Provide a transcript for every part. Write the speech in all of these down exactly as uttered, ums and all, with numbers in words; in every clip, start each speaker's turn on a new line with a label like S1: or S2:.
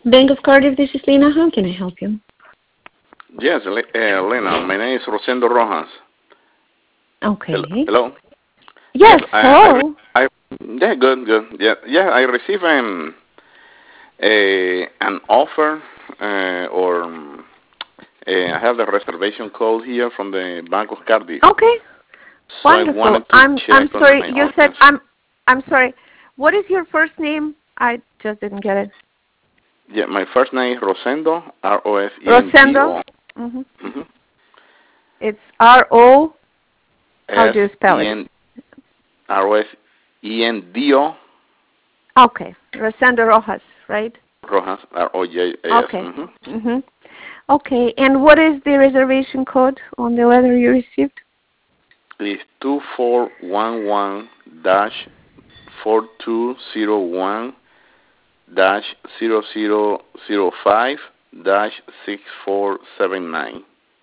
S1: Bank of Cardiff, this is Lena. How can I help you?
S2: Yes, Le- uh, Lena. My name is Rosendo Rojas.
S1: Okay.
S2: Hello.
S1: Yes,
S2: I,
S1: hello.
S2: I, I, yeah, good, good. Yeah, yeah. I received um, a an offer, uh, or um, uh, I have the reservation code here from the Bank of Cardiff.
S1: Okay.
S2: So I
S1: Wonderful.
S2: wanted to
S1: I'm
S2: check
S1: I'm
S2: on
S1: sorry.
S2: my
S1: You said
S2: options.
S1: I'm I'm sorry. What is your first name? I just didn't get it.
S2: Yeah, my first name is Rosendo, R O S E N D
S1: Rosendo.
S2: O.
S1: Mhm.
S2: Mm-hmm.
S1: It's R O. How
S2: S
S1: do you spell
S2: E
S1: it?
S2: N R O S E N D O.
S1: Okay. Rosendo Rojas, right?
S2: Rojas, R O J A S.
S1: Okay.
S2: Mm-hmm.
S1: Mhm. Okay. And what is the reservation code on the letter you received?
S2: It's two four one one dash four two zero one dash zero zero zero five dash six four seven nine.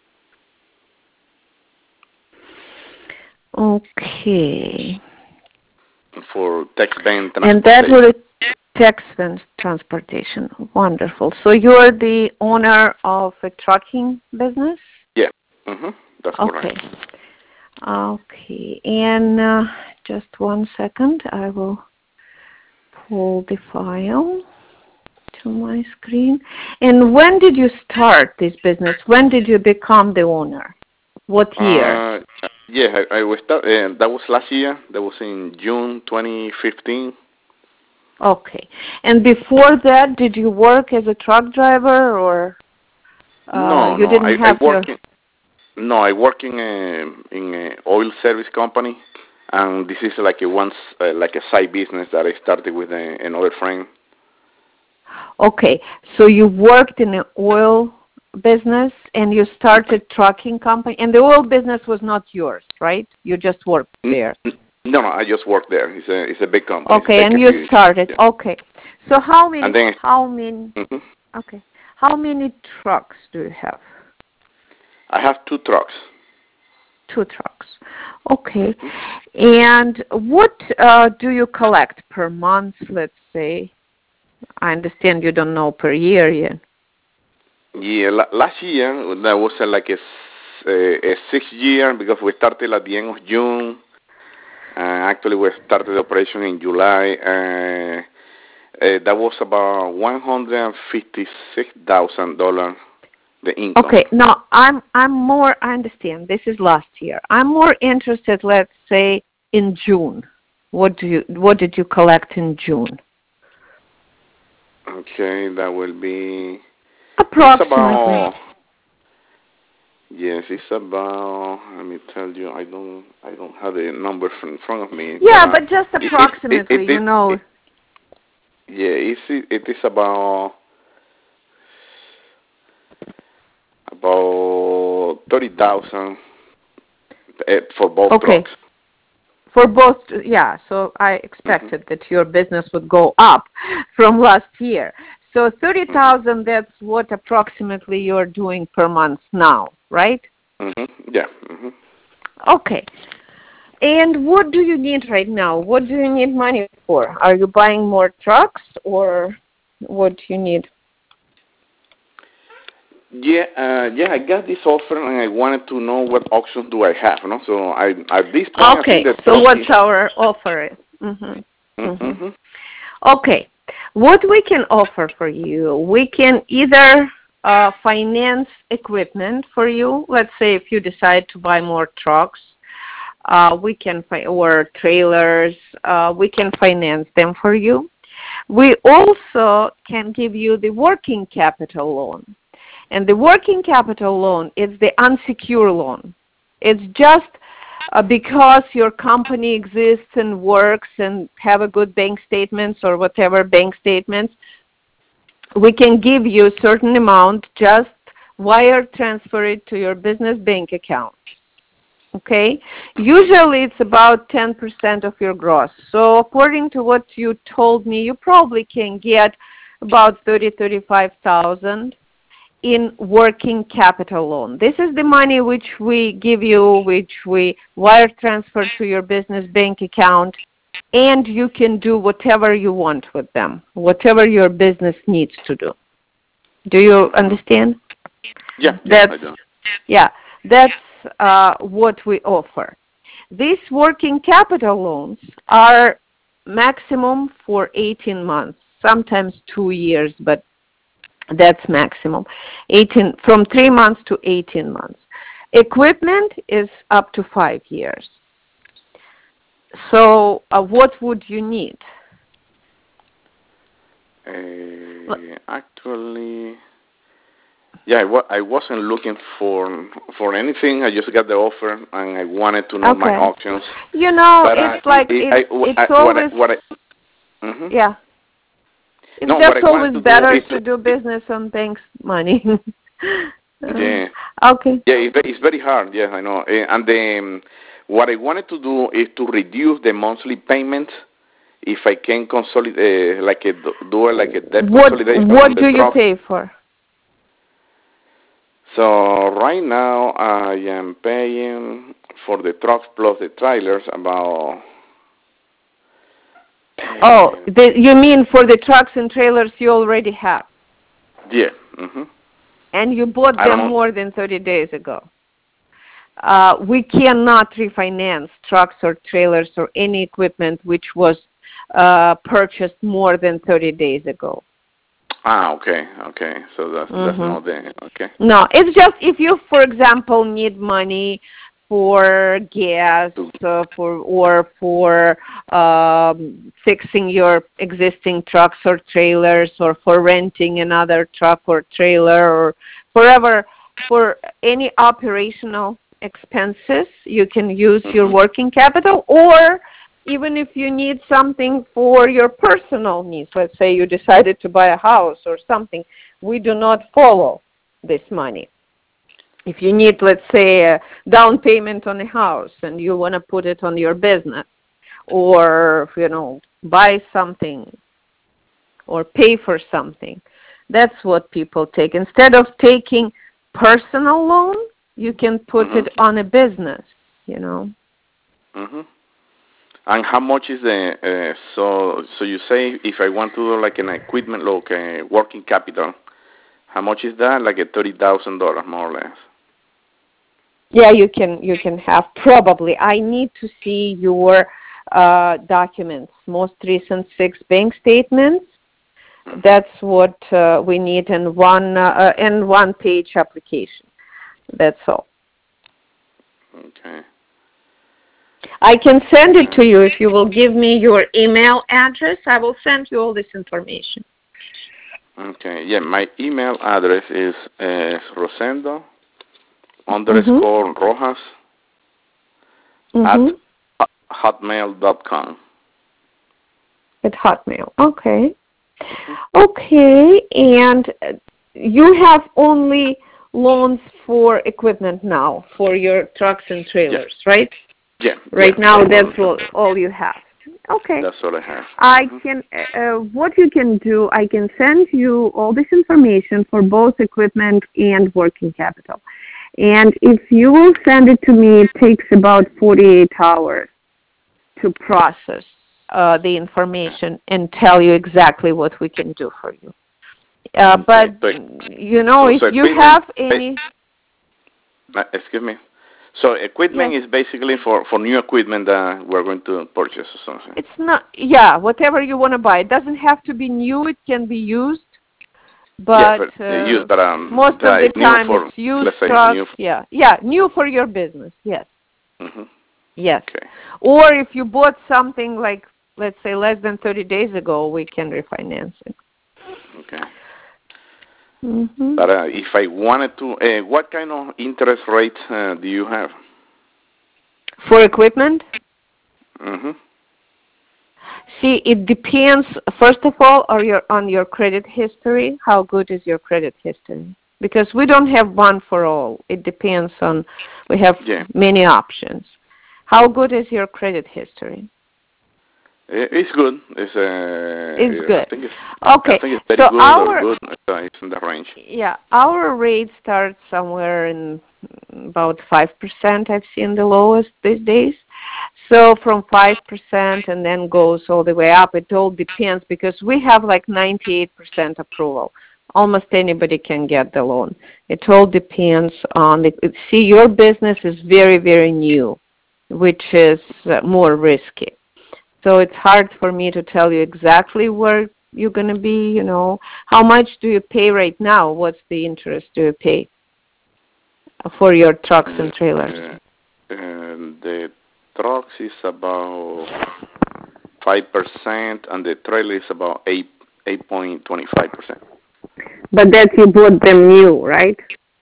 S1: Okay.
S2: For text bank
S1: And that
S2: transportation.
S1: will Texan Transportation. Wonderful. So you're the owner of a trucking business?
S2: Yeah. Mm-hmm. That's
S1: Okay.
S2: correct.
S1: Okay. And uh, just one second. I will pull the file to my screen. And when did you start this business? When did you become the owner? What year?
S2: Uh, yeah, I, I was start, uh, that was last year. That was in June twenty fifteen.
S1: Okay. And before that, did you work as a truck driver, or uh,
S2: No,
S1: you
S2: no. I,
S1: didn't
S2: I
S1: have
S2: work
S1: your...
S2: in, no, I work in a, in a oil service company, and this is like a once uh, like a side business that I started with a, another friend.
S1: Okay, so you worked in the oil business and you started trucking company, and the oil business was not yours, right? You just worked
S2: N-
S1: there.
S2: n- No, no, I just work there. It's a it's a big company. It's
S1: Okay, and
S2: Baker
S1: you
S2: Hughes.
S1: started.
S2: Yeah.
S1: Okay, so how many?
S2: And then
S1: How many?
S2: hmm
S1: Okay, how many trucks do you have?
S2: I have two trucks.
S1: Two trucks. Okay, and what uh, do you collect per month? Let's say. I understand you don't know per year yet.
S2: Yeah, la- last year that was uh, like a, s- a, a six year because we started at the end of June. Uh, actually, we started the operation in July. Uh, uh, that was about one hundred fifty-six thousand dollars the income.
S1: Okay, no, I'm I'm more. I understand. This is last year. I'm more interested. Let's say in June. What do you What did you collect in June?
S2: Okay, that will be. It's
S1: Approximately.
S2: about. Yes, it's about. Let me tell you, I don't, I don't have the numbers in front of me, but
S1: Yeah,
S2: uh,
S1: but just
S2: it, it, it,
S1: approximately.
S2: it,
S1: You
S2: it,
S1: know.
S2: it yeah, it's, it is about about thirty thousand uh, for both
S1: Okay.
S2: trucks.
S1: For both, yeah. So I
S2: hmm
S1: expected that your business would go up from last year. So thirty
S2: hmm
S1: thousand. That's what approximately you're doing per month now, right?
S2: hmm Yeah. hmm
S1: Okay. And what do you need right now? What do you need money for? Are you buying more trucks, or what do you need?
S2: Yeah, uh, yeah. I got this offer, and I wanted to know what options do I have. No, so I at this point, I think
S1: Okay,
S2: the
S1: so
S2: truck
S1: what's
S2: is.
S1: our offer? Mm-hmm. Mm-hmm.
S2: Mm-hmm.
S1: Okay, what we can offer for you, we can either uh, finance equipment for you. Let's say if you decide to buy more trucks, uh, we can fi- or trailers, uh, we can finance them for you. We also can give you the working capital loan. And the working capital loan is the unsecured loan. It's just uh, because your company exists and works and have a good bank statements or whatever bank statements, we can give you a certain amount, just wire transfer it to your business bank account. Okay? Usually it's about ten percent of your gross. So according to what you told me, you probably can get about thirty, thirty-five thousand in working capital loan. This is the money which we give you, which we wire transfer to your business bank account, and you can do whatever you want with them, whatever your business needs to do. Do you understand?
S2: Yeah,
S1: that's,
S2: yeah, I do.
S1: Yeah, that's uh, what we offer. These working capital loans are maximum for eighteen months, sometimes two years, but that's maximum. eighteen from three months to eighteen months. Equipment is up to five years. So uh, what would you need?
S2: Uh, actually, yeah, I, wa- I wasn't looking for for anything. I just got the offer, and I wanted to know
S1: Okay.
S2: my options.
S1: You know,
S2: But
S1: it's
S2: I,
S1: like
S2: I,
S1: it's
S2: I,
S1: it's
S2: I,
S1: always
S2: what I, what I, mm-hmm.
S1: yeah. It's
S2: No, what
S1: just
S2: I wanted
S1: always
S2: to
S1: better
S2: do
S1: to
S2: is
S1: do business on banks' money.
S2: yeah,
S1: uh, okay.
S2: yeah, it's very, it's very hard. Yeah, I know. Eh, And then what I wanted to do is to reduce the monthly payments. If I can consolidate, uh, like a, do it like a debt
S1: What
S2: consolidation
S1: what
S2: on the
S1: do you
S2: truck.
S1: pay for?
S2: So right now I am paying for the trucks plus the trailers about.
S1: Oh,
S2: Uh,
S1: the, you mean for the trucks and trailers you already have,
S2: yeah. Mhm.
S1: and you bought
S2: I don't
S1: them
S2: know.
S1: more than thirty days ago. Uh, we cannot refinance trucks or trailers or any equipment which was uh, purchased more than thirty days ago.
S2: Ah, okay, okay. So that's that's
S1: Mm-hmm.
S2: not the okay.
S1: No, it's just if you, for example, need money for gas, uh, for or for um, fixing your existing trucks or trailers, or for renting another truck or trailer, or forever for any operational expenses, you can use your
S2: Mm-hmm.
S1: working capital, or even if you need something for your personal needs. Let's say you decided to buy a house or something, we do not follow this money. If you need, let's say, a down payment on a house and you want to put it on your business, or, you know, buy something or pay for something, that's what people take. Instead of taking personal loan, you can put
S2: Mm-hmm.
S1: it on a business, you know.
S2: Mhm. And how much is the uh, so so you say if I want to do like an equipment, like a working capital, how much is that? Like a thirty thousand dollars more or less.
S1: Yeah, you can you can have probably. I need to see your uh, documents, most recent six bank statements.
S2: Mm-hmm.
S1: That's what uh, we need in one uh, in one page application. That's all.
S2: Okay.
S1: I can send it to you if you will give me your email address. I will send you all this information.
S2: Okay. Yeah, my email address is uh, Rosendo underscore
S1: Mm-hmm.
S2: Rojas
S1: Mm-hmm.
S2: at hotmail dot com.
S1: At Hotmail. Okay.
S2: Mm-hmm.
S1: Okay, and you have only loans for equipment now for your trucks and trailers,
S2: Yeah.
S1: right?
S2: Yeah.
S1: Right
S2: Yeah.
S1: now,
S2: That's
S1: that's all, all you have. Okay.
S2: That's all I have.
S1: I
S2: Mm-hmm.
S1: can, uh, what you can do, I can send you all this information for both equipment and working capital. And if you will send it to me, it takes about forty-eight hours to process uh, the information and tell you exactly what we can do for you. Uh, but,
S2: Okay.
S1: you know,
S2: So,
S1: if
S2: so
S1: you
S2: equipment,
S1: have any...
S2: uh, excuse me. So equipment
S1: Yes.
S2: is basically for, for new equipment that we're going to purchase or something.
S1: It's not, yeah, whatever you want to buy. It doesn't have to be new. It can be used.
S2: Yeah,
S1: But
S2: but
S1: uh,
S2: used, but um,
S1: most of the
S2: it's new
S1: time
S2: for,
S1: it's used
S2: let's say,
S1: trucks.
S2: new.
S1: Yeah, yeah, new for your business. Yes,
S2: Mm-hmm.
S1: yes.
S2: Okay.
S1: Or if you bought something like, let's say, less than thirty days ago, we can refinance it.
S2: Okay.
S1: Mm-hmm.
S2: But uh, if I wanted to, uh, what kind of interest rate uh, do you have?
S1: For equipment?
S2: Mm-hmm.
S1: See, it depends, first of all, on your, on your credit history. How good is your credit history? Because we don't have one for all. It depends on, we have
S2: Yeah.
S1: many options. How good is your credit history?
S2: It's good. It's uh,
S1: It's good.
S2: I think it's
S1: Okay.
S2: I think it's very
S1: So
S2: good
S1: our,
S2: or good. Uh, it's in that range.
S1: yeah, our rate starts somewhere in about five percent. I've seen the lowest these days. So from five percent and then goes all the way up. It all depends because we have like ninety-eight percent approval almost anybody can get the loan. It all depends on the, see, your business is very, very new, which is uh, more risky. So it's hard for me to tell you exactly where you're going to be, you know. How much do you pay right now? What's the interest do you pay for your trucks and trailers?
S2: Uh, uh, the trucks is about five percent, and the trailer is about eight eight point twenty five percent.
S1: But that you bought them new, right?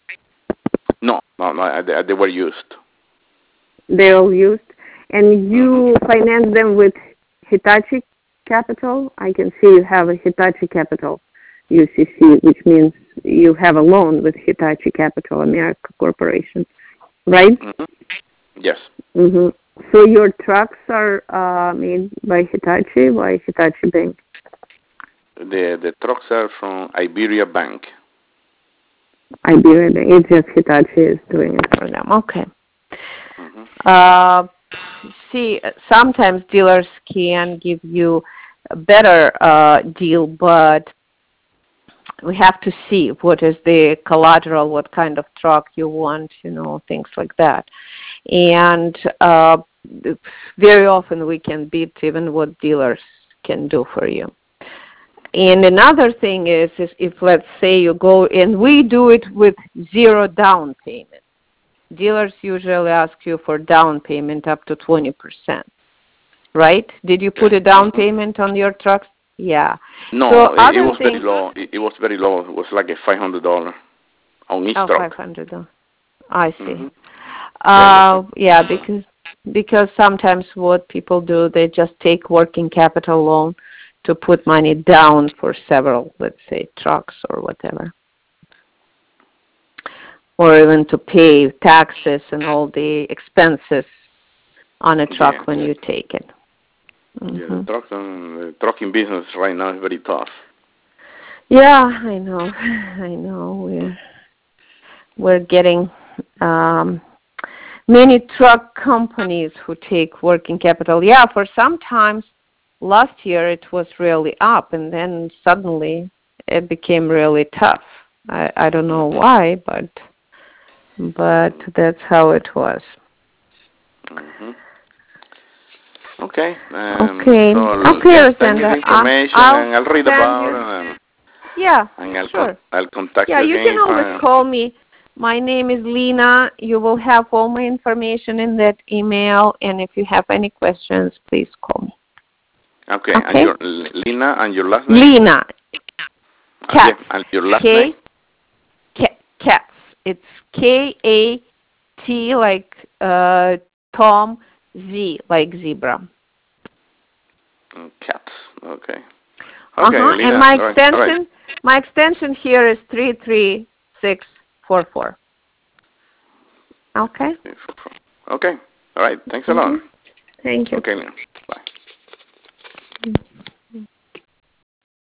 S2: No, no, no, they, they were used.
S1: They're all used, and you mm-hmm. finance them with Hitachi Capital. I can see you have a Hitachi Capital U C C, which means you have a loan with Hitachi Capital America Corporation, right?
S2: Mm-hmm. Yes.
S1: Mm-hmm. So your trucks are uh, made by Hitachi, by Hitachi Bank?
S2: The the trucks are from Iberia Bank.
S1: Iberia Bank. It's just Hitachi is doing it for them. Okay.
S2: Mm-hmm.
S1: Uh, see, sometimes dealers can give you a better uh, deal, but we have to see what is the collateral, what kind of truck you want, you know, things like that. And uh, very often we can beat even what dealers can do for you. And another thing is, is if, let's say, you go, and we do it with zero down payment. Dealers usually ask you for down payment up to twenty percent, right? Did you put a down payment on your trucks? Yeah.
S2: No,
S1: so
S2: it, it was
S1: things,
S2: very low. It, it was very low. It was like a five hundred dollars on each
S1: oh,
S2: truck.
S1: five hundred dollars. I see.
S2: Mm-hmm.
S1: Uh, yeah, because because sometimes what people do, they just take working capital loan to put money down for several, let's say, trucks or whatever. Or even to pay taxes and all the expenses on a truck
S2: yeah.
S1: when you take it. Mm-hmm.
S2: Yeah, the, truck, um, the trucking business right now is very tough.
S1: Yeah, I know. I know. We're, we're getting um, many truck companies who take working capital. Yeah, for sometimes last year it was really up, and then suddenly it became really tough. I, I don't know why, but but that's how it was.
S2: Mm-hmm. Okay. Um,
S1: okay.
S2: so
S1: okay,
S2: yes, send me the
S1: Alexandra.
S2: information,
S1: I'll
S2: and I'll read about
S1: you.
S2: it. And,
S1: yeah,
S2: and I'll
S1: sure.
S2: con- I'll contact
S1: yeah,
S2: you
S1: you
S2: again.
S1: can always
S2: I...
S1: call me. My name is Lena. You will have all my information in that email, and if you have any questions, please call me.
S2: Okay.
S1: okay?
S2: And your Lena and your last name?
S1: Lena. Katz.
S2: Okay. And your last
S1: K-
S2: name?
S1: K- Katz. It's K A T like uh, Tom, Z like zebra.
S2: Katz. Okay. Okay,
S1: uh-huh.
S2: Lena.
S1: And my
S2: All
S1: extension,
S2: right. All right.
S1: my extension here is three three six four four. Okay.
S2: Okay. All right. Thanks a
S1: mm-hmm.
S2: lot.
S1: Thank you.
S2: Okay, Lena.